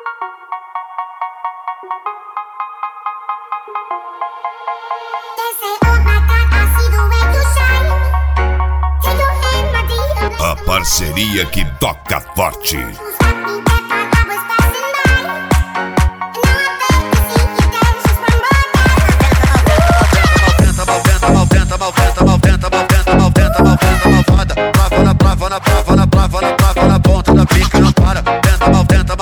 A parceria que toca forte. Na ponta da pica não para. Tenta, malventa,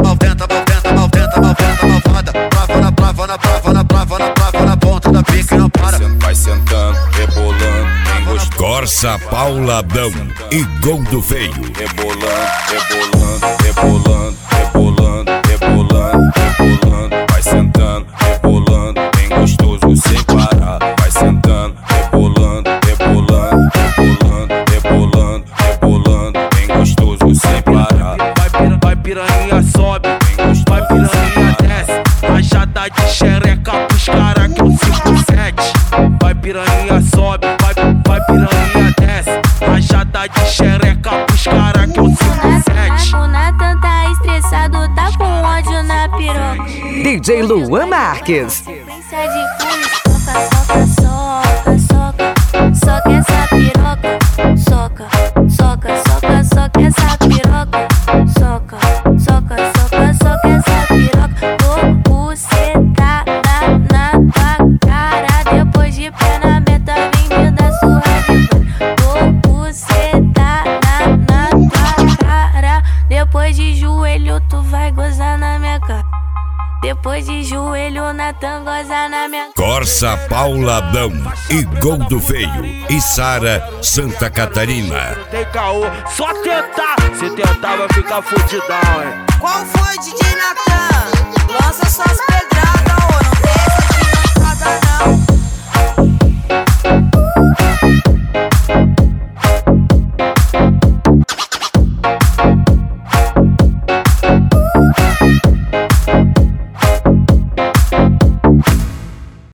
na ponta da pica não para. Vai sentando, rebolando, bem gostoso. Corsa Pauladão e Gol do Feio. Rebolando, rebolando, rebolando, rebolando, rebolando. Vai sentando, rebolando, bem gostoso sem parar. Vai sentando, rebolando, rebolando, rebolando, rebolando, rebolando, bem gostoso sem parar. Vai piranha sobe, vai piranha desce. Rajada de xereca pros cara que é o 57. Vai piranha sobe, vai piranha desce. Rajada de xereca pros cara que é o 57. O Nathan tá estressado, tá com ódio na piroca. DJ Luan Marques. Sequência de furos, soca essa piroca. Soca essa piroca. Soca essa piroca. Vou bucetar na tua cara. Depois de pé na meta, vem me dar sua diva. Vou bucetar na tua cara. Depois de joelho, tu vai gozar na minha cara. Depois de joelho, Nathan goza na minha cara. Corsa Pauladão e Gol do Feio. E Sara, Santa Catarina. Tem caô, só tentar. Se tentar vai ficar fudidão, hein. Qual foi, DJ Nathan? Lança suas perguntas.